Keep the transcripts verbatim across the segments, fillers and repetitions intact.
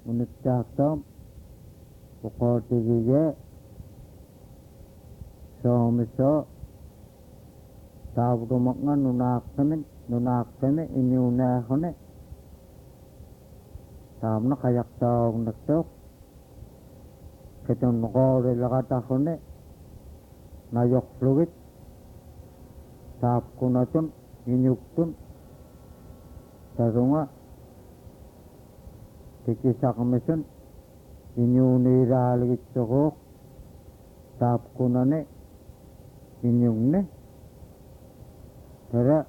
unittaaqtaam uqootigiga soomiso taavudumaqnga nunaaqtamin nunaaqtami iniunaahune taamna qajaqtaaugnaqtuuq ketunqoorilagatahune najoqlugit taapkunatun inyuktun tarunga tikisaqmisun inyuuniraaligitsuquuq taapkunane inyungne tara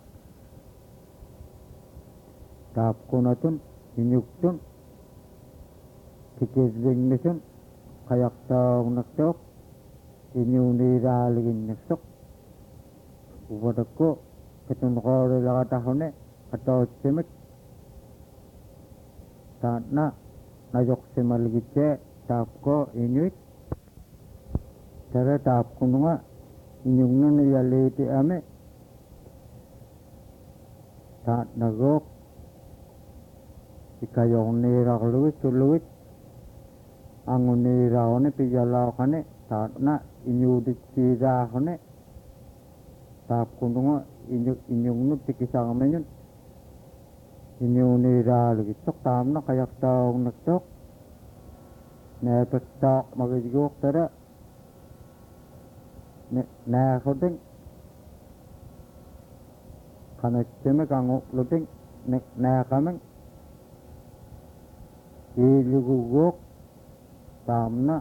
taapkunatun inyuktun tikisbingmisun qajaqtaaugnaqtuuq inyuuniraaliginnaqtuq ubadakku ketunqoorilagatahune atoochimik taatna najoqsimaligitse taapko inyuit tara taapkununga inyungnunu yaliiti ame taatnagook ikayoqniiraqlugit suluit anguniiraaqune piyalaaqane taatna inyuuditsiiraaqune taapkununga inyungnu tikisaqmenyun inyuuniraaligitsoq taamna qajaqtaaugnaqtuuq neepektaaq magijguuq tara naaxutin qanatsimik anguqlutin naaqamin iiliguguuq taamna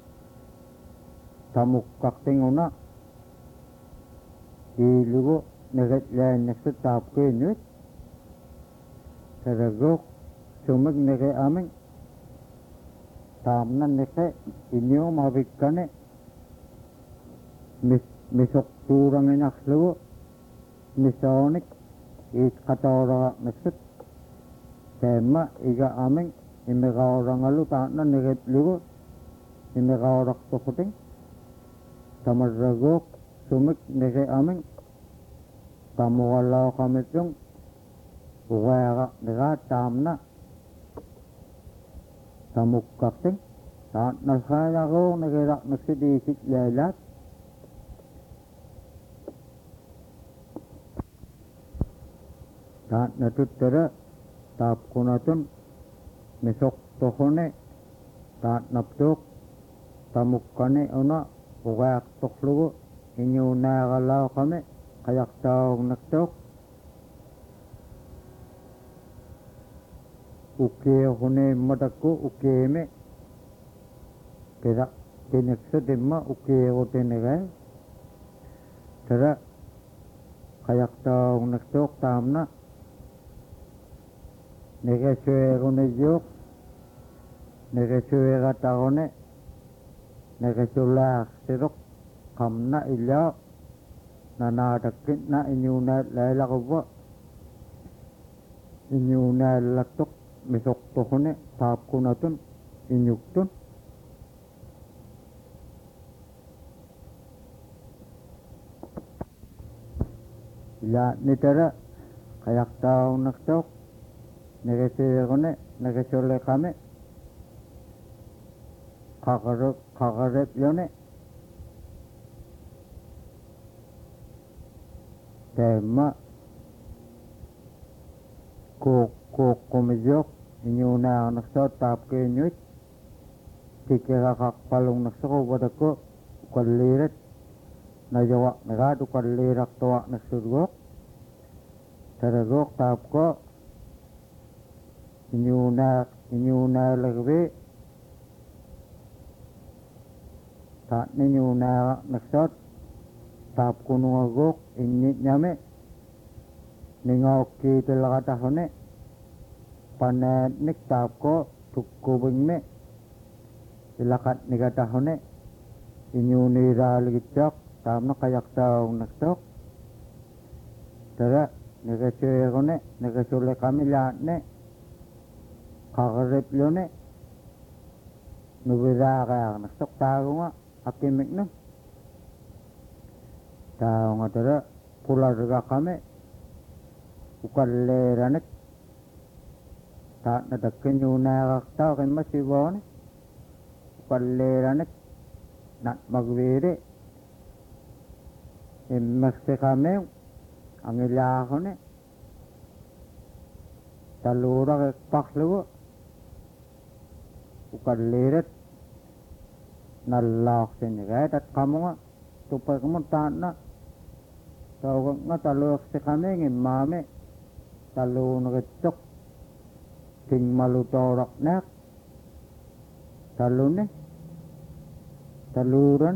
tamuqqaqtinguna iiligu neqitlaanniqsu taapkiinyuit taraguuq sumik neqe amin taamna neqe inyuumavikkane mis misoqtuuranginaqlugu misoonik iitqatooraqniqsut teemma iga amin imiqaorangalu taatna neqitlugu imiqaoraqtuqutin tamarraguuq sumik neqe amin tamuqalaaqamitsung uqaaqaqniqaa taamna tamuqqaqtin taatna saayaguuq neqeraqniqsit iisiklaylaat taatna tuttara taapkunatun misoqtoqune taatnaptuuq tamuqqane una uqaaqtoqlugu inyuunaaqalaaqame qajaqtaaugnaqtuuq ukeequneemmatakku ukeeme peda tineqsutimma ukeequtineqe tara qajaqtaaugnaqtuuq taamna neqesueequniyuuq neqesueeqataqune neqesulaaqsiruq qamna illaa nanaatakkinna inyuunaalailaquva inyuunaallattuq misoqtuqune taapkunatun inyuktun ilaatnitara qajaqtaaugnaqtuuq neqesueequne neqesuleqame qaqaruq qaqareplune teemma kuuq kuuqqumiyuuq inyuunaaqnaqsuut taapkiinyuit tikiraqaqpalungnaqsuq upatakku ukalliirat najawaqniqaat ukalliiraqtuaqnaqsurguuq taraguuq taapko inyuunaaq inyuunaalagvi taatni inyuunaaqnaqsuut taapkunungaguuq inni'ñame ningaukkiitilaqatahune panaatnik taapko tukkuvingme ilaqatnikatahune inyuuniraaligitsoq taamna qajaqtaaugnaqtuuq tara neqesueequne neqesuleqamilaatne qaqariplune nuviraaqaaqnaqsuq taagunga akimiknu taunga tara pulargaqame ukalleeranik ta na dakken yu na ta kan ma si bon palleranek nat magwire immasse kame angilahone talura ke paklu ukalleret nallak senega tat kamu tupai kamu tanah tau nga taluk sekame ngimame talu ngecok ting malu torak nak talu ne taluran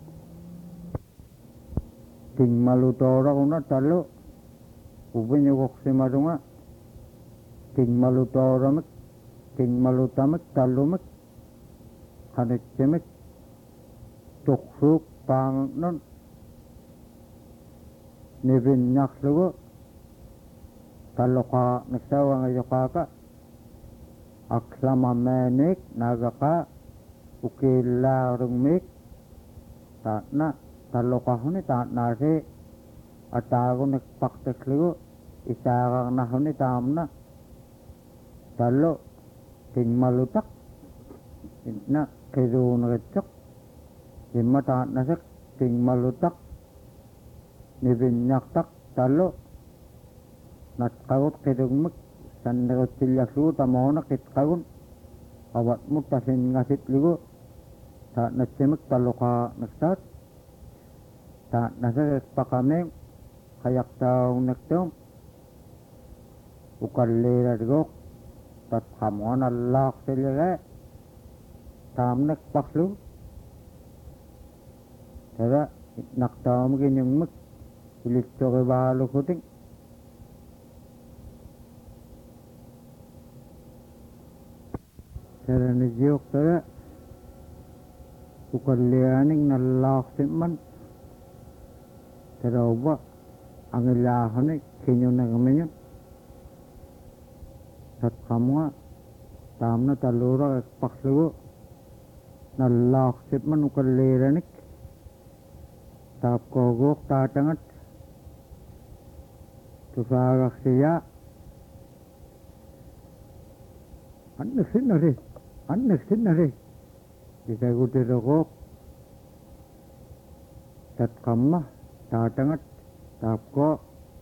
ting malu torak una talu ubin yukok simadunga ting malu toramek ting malu tamek talumek hanek cemek tuksuk pang non nibin nyaklugo taloka nagsawa nga yokaka aklama menik nagaka ukila rungmik tatna taloka huni tatna si atago nagpakteklugo isakang na huni tamna talo ting malutak na kido nagitsok imma tatna sik ting malutak nibinyak tak talo nat kagut kidungmuk sandagot silyak lugu tamona kit kagun awat mutasin ngasit lugu ta natsimik talo ka naksat ta nasakik pakameng kayak taong naktom ukallera digok tat kamuan allak silyaga tamnek paklu tada naktaom ginyungmuk ilit coke balu kuting sarana jiyok tada ukallianing nallak simman tada uba angilahanik kinyo nagaminyon tat kamwa tamna talura paklugo nallak simman ukalliranik tap kogok tatangat tusagak siya annek sinari annek sinari bisa guti rokok tat kamma tatangat tap ko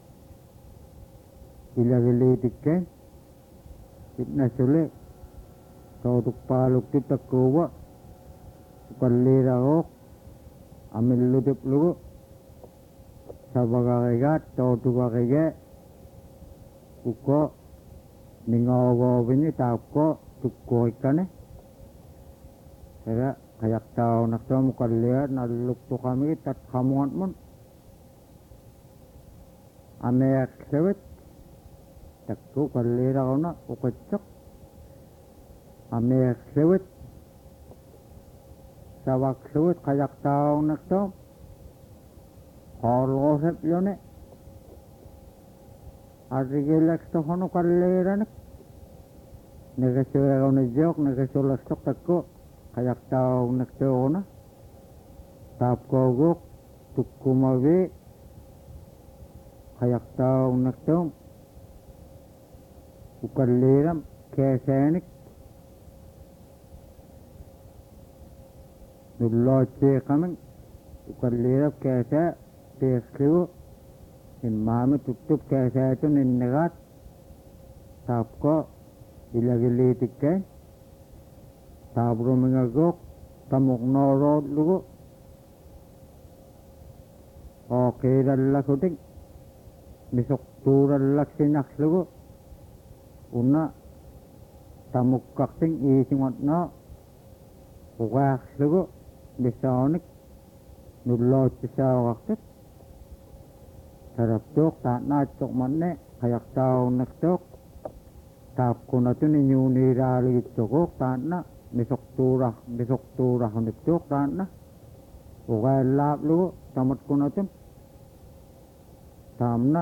ilagili tikken itna sule tautuk paluk titakuwa ukallira ok amil ludip lugu sabagakigat tautukakige uko ningawo bini tapko tukko ikane kaya kayak tao nakto mukalliat nalukto kami tat kamuan mon ameyak sewet takko kallira kona ukacak ameyak sewet sawak sewet kayak tao nakto kolosep yone arigilek to hono kalliranek negasura kona jok negasura stok takko kayak tao nakto ona tap kogok tukkumawe kayak tao nakto ukalliram kesenik nulloche kameng ukallira kese teskriu in mami tutup kese itu ninnegat tapko ilagili tikke tapro mengagok tamuk norod lugu oke dallak uting misok turallak sinak lugu una tamuk kakting isingot na uwak lugu bisonik nulot sa waktit sarap tok ta na tok manne kayak tao naktok tap ko na to ninyo nirali tok ta na misok turah misok turah naktok ta na uwak lap lugu tamat ko na to tam na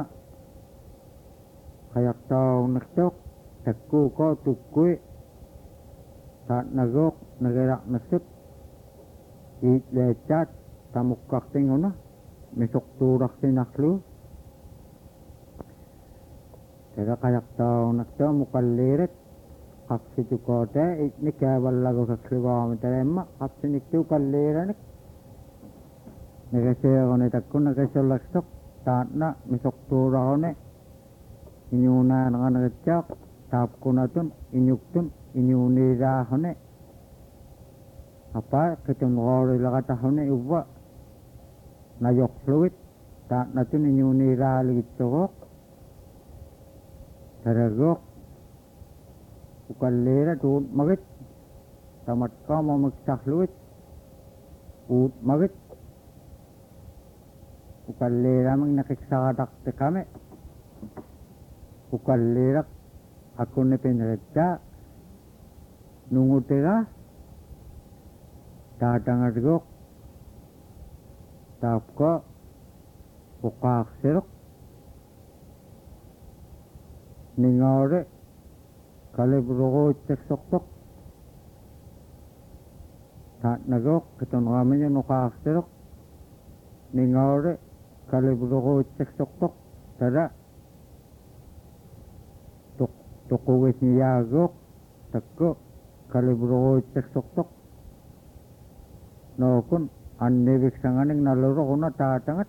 kayak tao naktok takku ko tukui ta nagok nagerak nasip it lechat tamuk kakting ona misok turak sinaklu kaya kayak tao nakto mukalliret qassitukoota ikni kaavallagusakslivaamitalemma qassiniktu kalleeranik nagaseerone takkun nagasollaksoq taatna misoqtuurarone iñuunaanaqanagatsaaq taapkunatun iñuktun iñuuniiraahune apa qitunqoorilaqatahune uva najoqlugit taatnatun iñuuniiraaligitsoqooq taragoq ukalleera tuut magit tamatqa momiksaqlugit uut magit ukalleeramik naqiksaqataqtiqame ukalleerak akunne penrettaa nungutega taatangatgoq taapqa uqaaqsiruq ningaore kalibruguutseksoqtoq taatnagoq kitunqamiñun uqaaqsiruq ningaore kalibruguutseksoqtoq tara tuqugisniyaagoq takko kalibruguutseksoqtoq nookun anniviksanganik naluruquna taatangat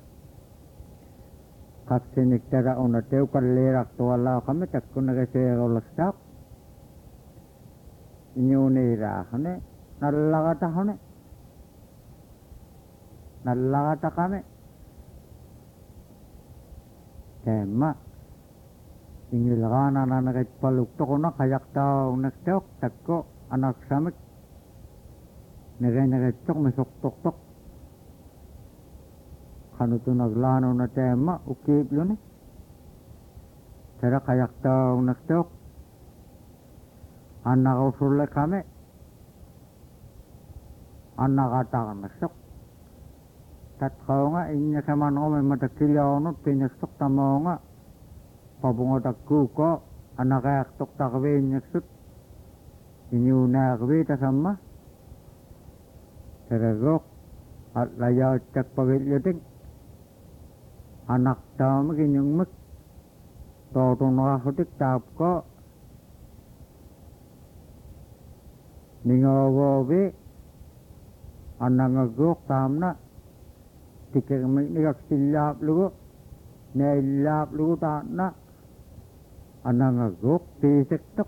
qaksinik tara unateu kalleeraqtuallaaqami takku nagaseerullaksaaq iñuuniiraaqne nallaqataqune nallaqataqame teemma ingilqaanananagitpaluktoquna qajaqtaunnaktaoq takko anaksamik negenegitsoq misoqtoqtoq qanutunaglaanuna teemma ukiipluni tara qajaqtaunnaktaoq annaqausullekame annaqataqannaksoq tatqaunga inñakamanqome matakkillaunut piñaksoq tamaunga papungotakkuuko anaqaaqtoq taqviiñaksut iñuunaaqvi tasamma taragoq atlayaattakpagillutik anaqtaamik iñungmik tootunaqahutik taapko ningoogovi annangagoq taamna tikekmiknikaksillaaplugu neillaaplugu taatna annangagoq tiisektoq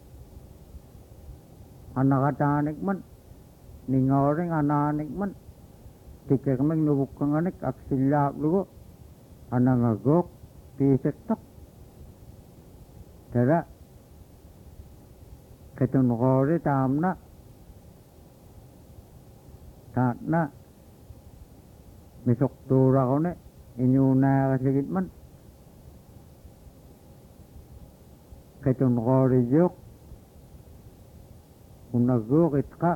annaqataanikman ningooring anaanikman tikekmik nuvukkanganik aksillaaplugu annangagoq tiisektoq tara ketunqoori taamna taatna misoqtuuraqune iñuunaaqasigitman ketunqooriyuq unaguuq itqa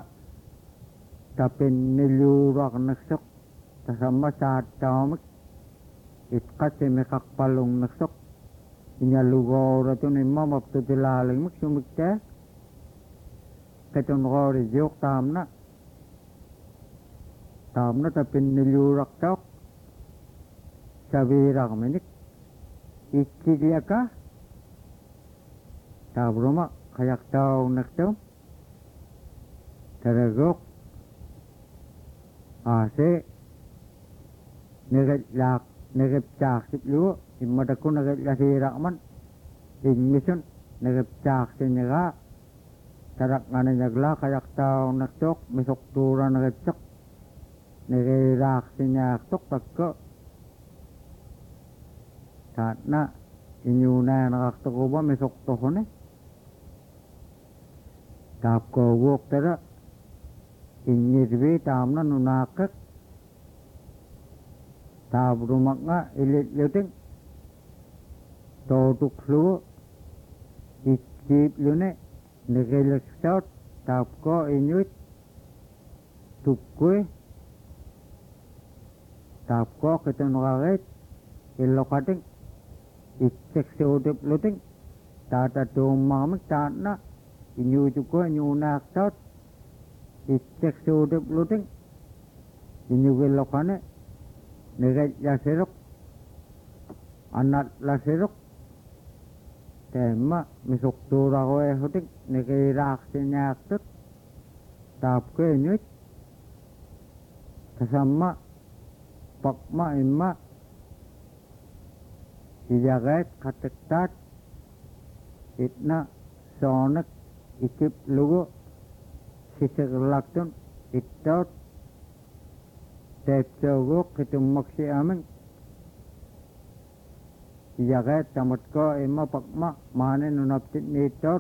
tapinnilluuraqnaksoq tasamma saattaamik itqa simiqaqpallungnaksoq iñalugooratun imma maptutilaaligmik sumiktaa ketunqooriyuq taamna taamna tapinnilluuraqtaoq saviiraqminik ikkigliaka taabruma qajaqtaunnaktaum taragoq aase negetlaaq negeptaaqsitlugu immatakku negetlasiiraqman innisun negeptaaqsinigaa taraqnaniñaglaa qajaqtaunnaktaoq misoqtuuranegitsoq negeeraaqsiniaaqtoq takko taatna iñuunaanaqartoquba misoqtoqune taapkooguuq tara inñirvi taamna nunaaqqiq taabrumaqa ilillutin tootuqlugu ikkiiplune negeliksaut taapko iñuit tukkui taapko kitunqaqit illoqatin itseksuutiplutin taatatuummaqmik taatna iñuutukko iñuunaaqtaut itseksuutiplutin iñugilloqane negetlasiruq annatlasiruk tema misuktura ko e hutik nikiraksinaktut tap ko inuit kasama pakma imma ijagat katektat itna sonak ikip lugu sisiklaktun ittot tepcogo kitummaksi aming ijagat tamat ko imma pakma mane nunaptit nitot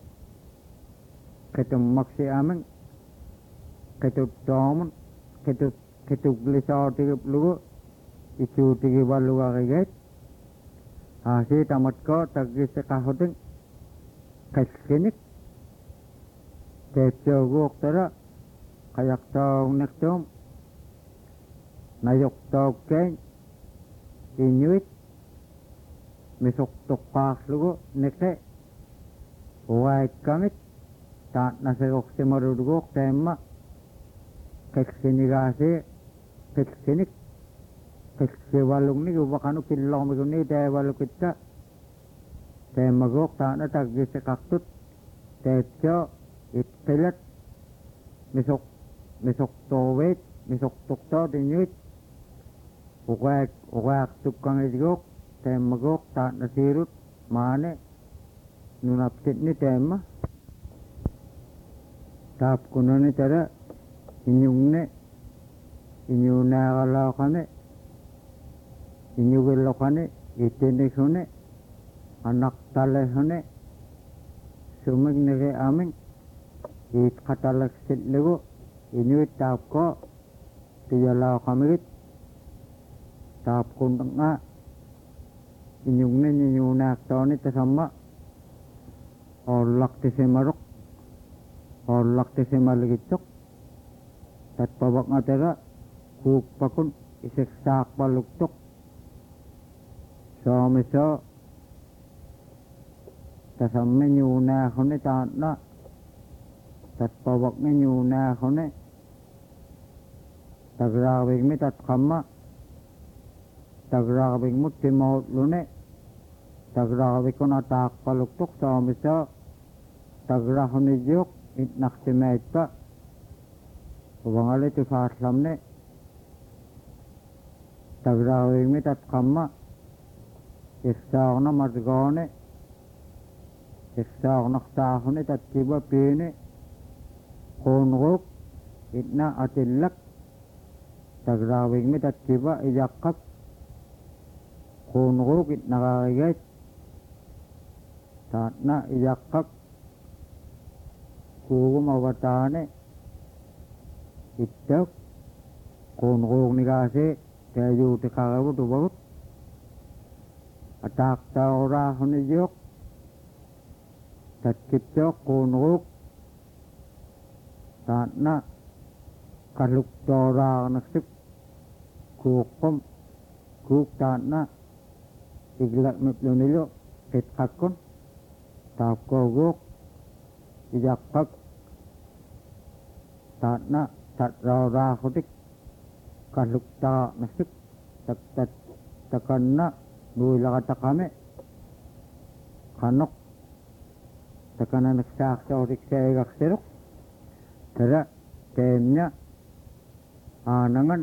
kitummaksi aming kitut tomun kitut kitut lisautikip lugu icuutiki balugakiget hasi tamat ko tagisi kahuting kaskinik tepcogo tara kayak tong nektum nayok token inuit misuk tukpak lugu neke uwait kamit taat nasegok simarudugok tema keskinigasi keskinik keskiwalung ni ubakanu kilong miguni te walu kita tema gok taat na tagisi kaktut tepco itkilat misuk misuk towet misuk tukto inuit uwait uwait tukang idigok tema gok taat na sirut mane nunaptit ni tema tap kuno ni tara inyungne inyuna kalau kane inyugelo kane itene kone anak tale kane sumig nege aming it katalak sit lego inyuit tap ko tiyala kamigit tap kunnga inyungne inyuna toni tasama olak tisemarok olak tisemaligitok tat pabak ngatera kuk pakun iseksak paluktok so miso tasamme nyuna khone taatna tat pabak ne nyuna khone tagrawig mi tat khamma tagrawig mut timot lune tagrawig kun atak paluktok so miso tagrahone jok itnak simet pa Wangale tu faaslam ne tagrawig mi tat kamma issaagna margone issaagna khtaahune tat kiba pine khonruk itna atillak tagrawig mi tat kiba ijakkap khonruk itna gagigait taatna ijakkap kugum avatane ittak khonruk nigase tayu tikagabu tubagut atak taura hone jok tatkipcok khonruk taatna kaluk taura naksip kukum kuk taatna iglak miplunilo itkakun tapkogok ijakkap taatna tat raura khutik kaluk ta nasip tak tak takanna nuila katakame kanok takana naksak saurik sayagak serok tara temnya anangan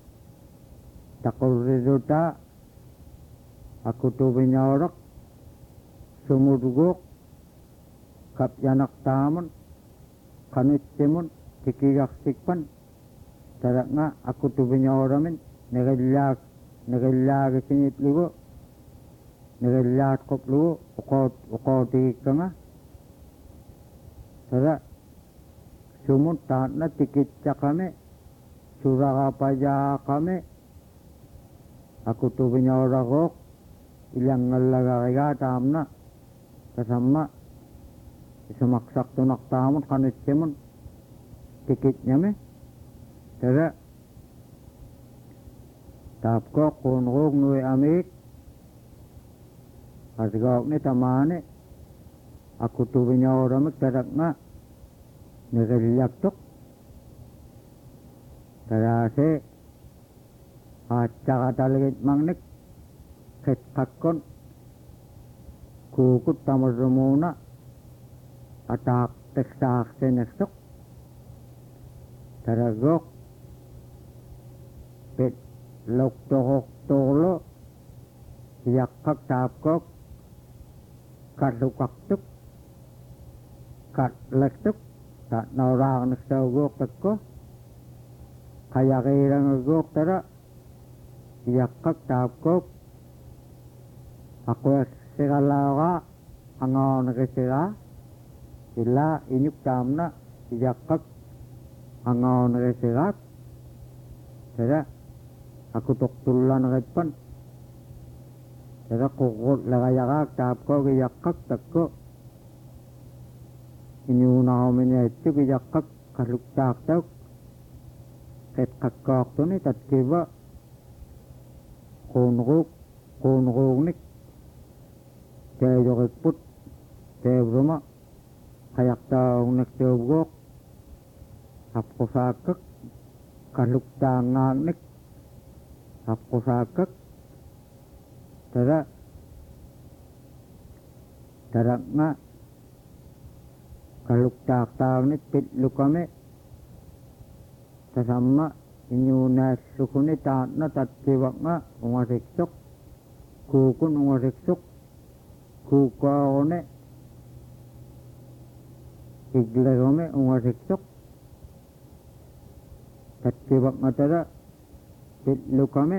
takurriduta aku tu binyorok sumudugok kapyanak taman kanit timun kikigak sikpan tara nga aku tu binyoramin nagilyak nagilyak sinit lugo nagilyak kop lugo ukot ukotik ka nga tara sumut taatna tikitsa kami surakapaja kami aku tu binyorakok ilang ngalagakiga tamna kasama isumaksak tunak tamon kanit timun tikitnya me tara tapko khonruk nui amik asgok ni tamane aku tu binyoramik tarak nga nagilyak tok tarase atsa katalagit mangnik ket kakkon kuukut tamarrumuuna ataaqtaksaarsinarsuk taragoq pit luktoqortuurlu yaqqak taapkoq kallukaqtuk katlaktuk ta'nauraarniksauguuq takko qayaqiirangaguuq tara yaqqak taapkoq aquassiqalaaqa angaunaqisiqa illa iñuk taamna yaqqak angaunaqisiqaak tara akutoqtullanaqippan tara quqqutlegayaqaak taapkoq yaqqak takko iñuunauminiaitsuk yaqqak qalluktaaqtauk qetqakkooqtuni tatkiva quunruuq quunruugnik teeyoqipput teevruma qayaqtaaunnaktuuguuq haqqusaakkak qalluktaangaannik haqqusaakkak tara taraqna qalluktaaqtaagnik pitlukame tasamma iñuunaallukuni taatna tatkivaqqa ungasiksuq kuukun ungasiksuq kuukkaarune iglegame ungasiksuq tatkivaqqa tara pitlukame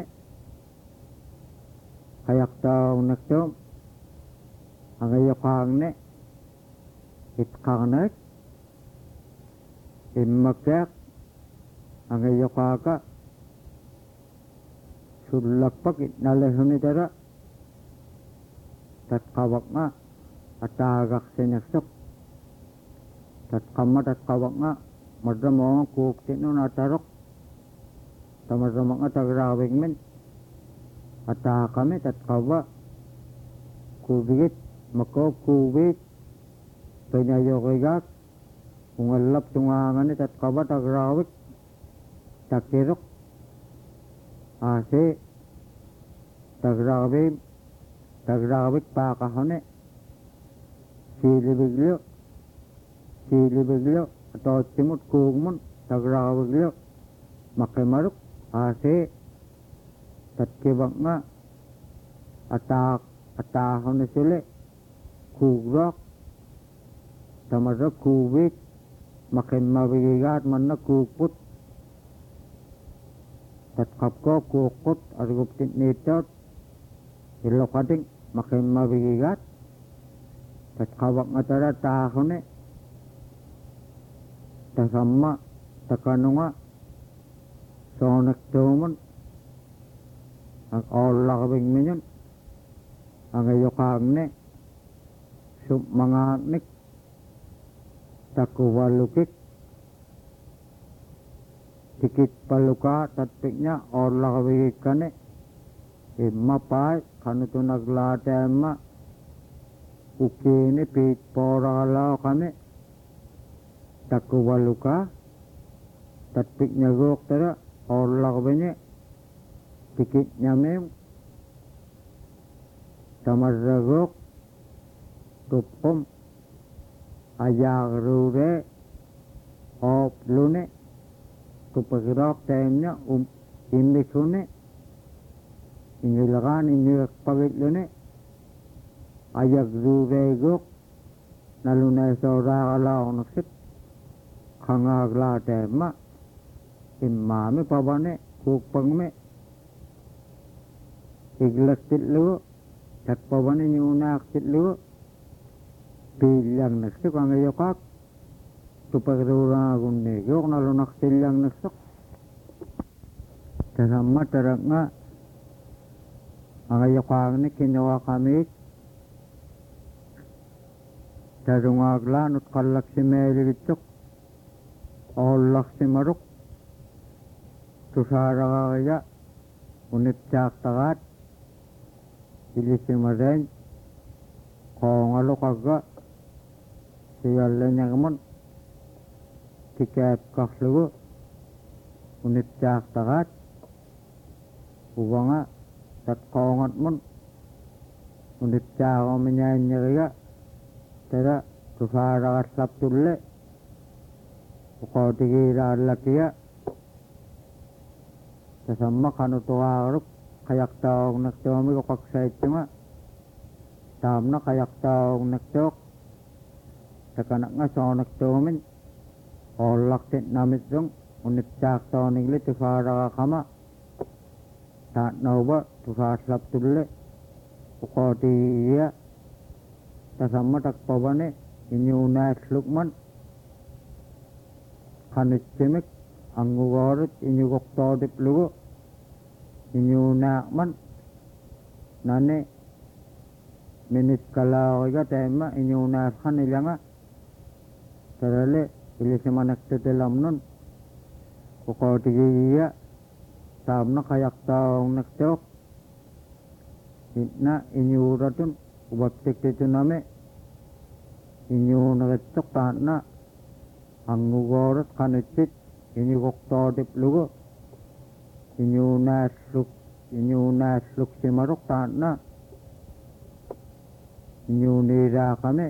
qayaqtaarunnaktuum angayoqaagne itqarnaik immakkaaq angayoqaaka sullakpak itnalehuni tara tatqavaqqa ataagaqsinersuq tatqamma tatqavaqqa marramoonga kuuktinun ataruq tamarramaqqa tagraavigmin ataaqame tatqava kuubigit makoob kuubit peñayoqigaak ungallap tungaangani tatqava tagraavik takiruq aasi tagraavim tagraavik paaqahune siiliviglu siiliviglu atoottimut kuugmun tagraaviglu maqimaruk aasi tatkivaqqa ataaq ataahune sule kuugroq tamarra kuubit maqimmavigigaat manna kuukput tatqapkooq kuuqqut arguptitniittaut illoqating maqimmavigigaat tatqavaqqa tara taahune tasamma takanunga soonaktuumun oollaqvigmiñun angayoqaagne supmangaaqnik takuvallukik tikit palukaa tatpikña oollaqvigikkane imma paai qanutunaglaateemma ukkiini piitpooraqalaoqame takuvallukaa tatpikñaguuq tara oollaqviñe tikitñamim tamarraguuq tupqum ayaaqruure ooplune tupagiroq teemña um immiksune ingilaqaan ingiqpagitlune ayaqruureeguuq naluneesooraaqalaaqnaqsik qangaaglaateemma immaami pavane kuukpagme iglaqtitlugu takpavane ñuunaaqtitlugu piillaqnaqsik angayoqaaq tupagruuraagunniiguuq nalunaqsillaqnaqsuq tasamma taraqqa angayoqaaqni kiñoqaqamiik tarungaaqlaanut qallaqsimeeligitsuq oollaqsimaruq tusaaraqaqiya uniptaaqtaqaat ilisimareeñ qoongaluqagga siyalleñagmun tikeepqaqlugu uniptaaqtaqaat uvanga tatqoongatmun uniptaagomiñaanñeriga tara tusaaragassaptulle uqootigiilaallakiga tasamma qanutugaaruk qayaqtaagugnaqtuamik uqaqsaittunga taamna qayaqtaagugnaqtuuq takanaqnga soonaqtuumin oollaqtit namitsun uniptaaqtoonigli tusaaragaqama taatnauba tusaaslaptulle uqootigiiya tasamma takpabane iñuunaaslukman qanitsimik angugoorit iñugoqtootiplugu iñuunaaqman nani miniskalaariga taimma iñuunaasqanilaŋa tarale ilisimanaqtutilamnun uqootigiiya taamna qayaqtaagugnaqtuuq itna iñuuratun ubaptiktitunami iñuunerittuq taanna angugoorit qanitsit iñugoqtootiplugu iñuunaasluk iñuunaasluk taanna iñuuniiraaqami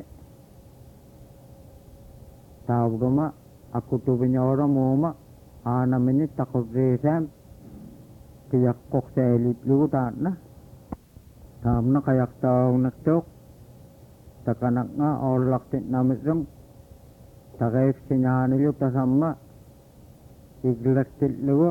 taavduma akutubiñooramuuma aanamini taqurriisaam qiyaqqoqsailiplugu taanna taamna qayaqtaagugnaqtuuq takanaqnga oollaqtitnamisum taqeifsiñaanilu tasamma iglaqtitlugu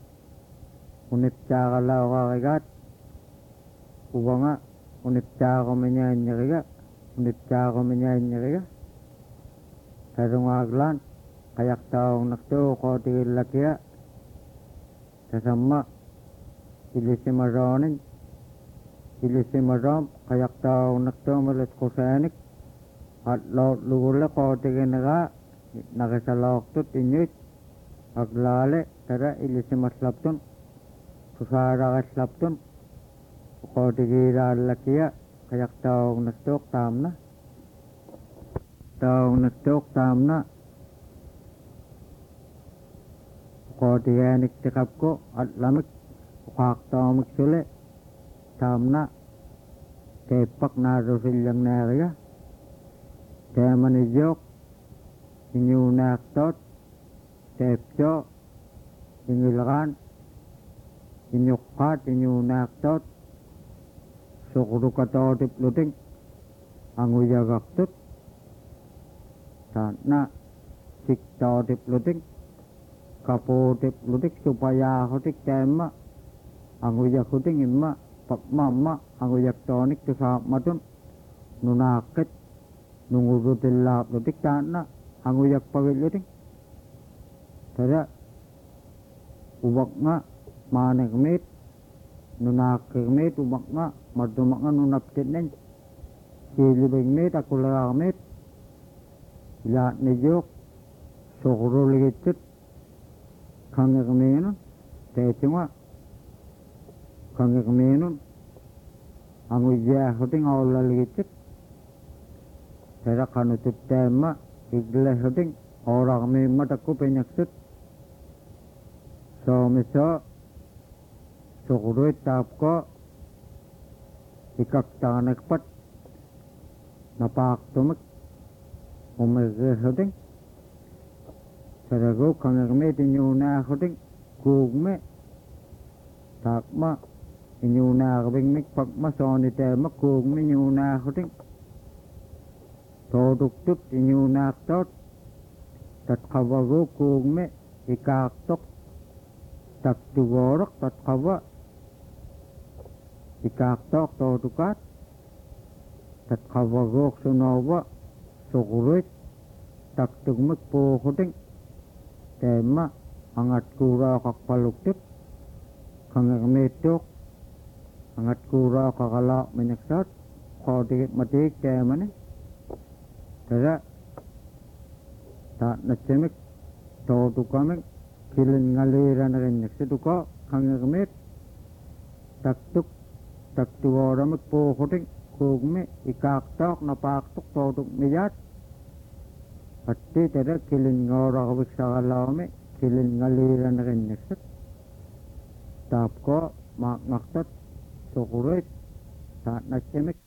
uniptaaqalauqaqigaat uvanga uniptaaqumiñaanñeriga uniptaaqumiñaanñeriga tarungaaglaan qayaqtaagugnaqtuu uqootigillakiga tasamma ilisimaroonin ilisimaroom qayaqtaagugnaqtuumilit qusaanik atlootlugulle qootiginigaa naqisaloqtut iñuit aglaale tara ilisimaslaptun tusaaragaslaptun uqootigiilaallakiya qayaqtaagugnaqtuuq taamna taagugnaqtuuq taamna uqootigaaniktiqapku atlamik uqaaqtaamik sule taamna teeppak naarusillaŋnaaqiga teemanijook iñuunaaqtoot teepcoo iñilqaan iñuqqaat iñuunaaqtoot suqrukatootiplutin anguyagaqtut taanna siktootiplutin kapuutiplutik supayaahutik teemma anguyakutin imma pakmamma anguyaktoonik tusaapmatun nunaaqqit nungurutillaaplutik taanna anguyakpagillutin tara ubaqnga maanekmiit nunaaqqiqmiit ubaqnga martumaqnga nunaptitnen siilibigmiit akulagaaqmiit yaatnijuuq suqruligittit kangiqmiinun teetunga kangiqmiinun anguyaahutin aollaligittit tara qanututteemma iglehutin ooraqmiimma takku peñaksut soomisoo suqruit taapkoo ikaktaanikpat napaaqtumik umigehutin taragu kangiqmiit iñuunaahutin kuugme taakma iñuunaaqbigmik pakma sooniteemma kuugme iñuunaahutin tootuktut iñuunaaqtoot tatqavagu kuugme ikaaqtoq taktugooraq tatqava ikaaqtooq tootukaat tatqavaguuq sunoova suqruit taktugmik puuqutin teemma angatkuuraaqqaqpaluktut kangiqmiittuuq angatkuuraaqqaqalaa miñaksaat qootigit matiik teemani tara taatnatsimik tootukamik kilinngaliiranarinniksituko kangiqmiit taktuk taktuooramik puuqutin kuugmi ikaaqtooq napaaqtuq tootuk miyaat atti tara kilinngooraxvik saqalaami kilinngaliiranarinniksut taapko maaqngaqtat suqurit taatnatsimik